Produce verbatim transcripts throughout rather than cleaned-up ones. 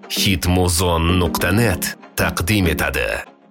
hitmuzon nuqta net taqdim etadi.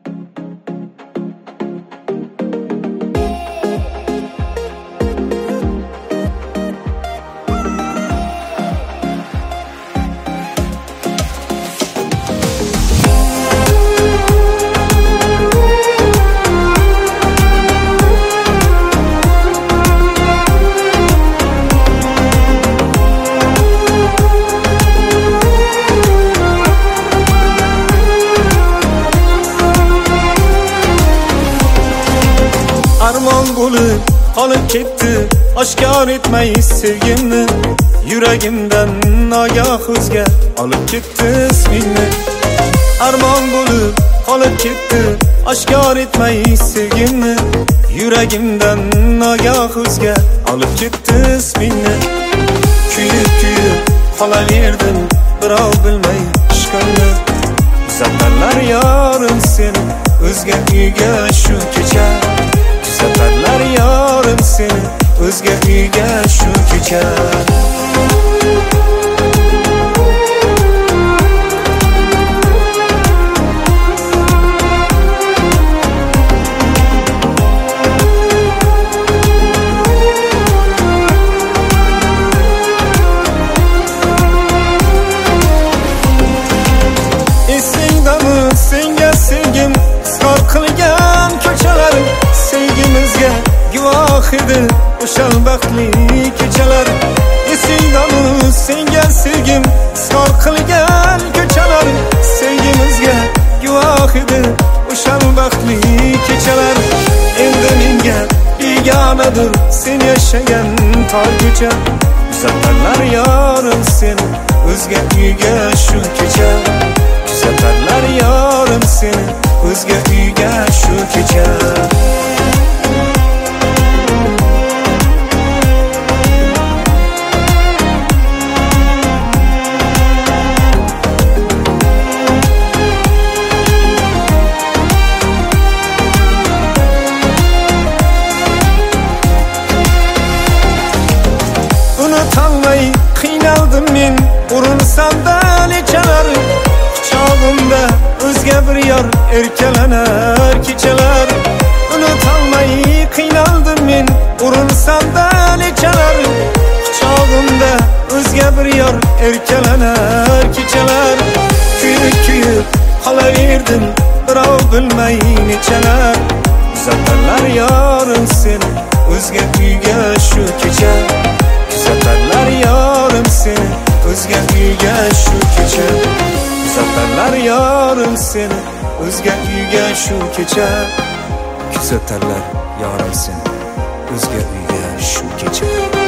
Armon bo'lib qolib ketdi, oshkor etmay sevgimni. Yuragimdan nogoh o'zga olib ketdi ismingni. Armon bo'lib qolib ketdi, oshkor etmay sevgimni. Yuragimdan nogoh o'zga olib ketdi ismingni. Kuyib kuyib qolaverdim, birov bilmay ishqimni. Zafarlar yorim seni o'zga uyga shu kecha. Zafarlar yorim seni o'zga uyga shu kecha. Esingdami senga sevgim isqor qilgan ko'chalarim. Sevgimizga guvoh edi o'sha baxtli kechalar. Esingdami senga sevgim isqor qilgan ko'chalar. Sevgimizga guvoh edi o'sha baxtli kechalar. Endi menga begonadir sen yashagan tor ko'cha. Zafarlar yorim seni o'zga uyga shu kecha. Zafarlar yorim seni o'zga uyga shu kecha. Unutalmay qiynaldim men urinsamdan nechalar. Quchog'imda o'zga bir yor erkalanar kechalar. Unutalmay qiynaldim men urinsamdan nechalar. Quchog'imda o'zga bir yor erkalanar kechalar. Kuyib kuyib qolaverdim, birov bilmay nechalar. Zafarlar yorim seni o'zga uyga shu kecha. Zafarlar yorim seni o'zga uyga shu kecha. Zafarlar yorim seni o'zga uyga shu kecha. Kuzatarlar yorim seni o'zga uyga shu kecha.